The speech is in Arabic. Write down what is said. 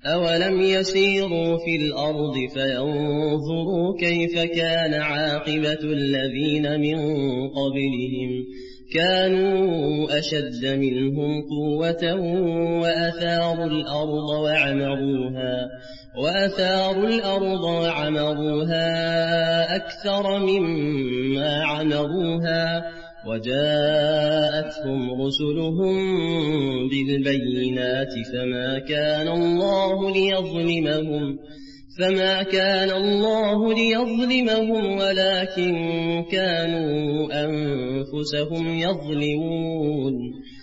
أولم يسيروا في الأرض فينظروا كيف كان عاقبة الذين من قبلهم كانوا أشد منهم قوة وأثاروا الأرض وعمروها أكثر مما عمروها وجاءتهم رسلهم بالبينات فما كان الله ليظلمهم ولكن كانوا أنفسهم يظلمون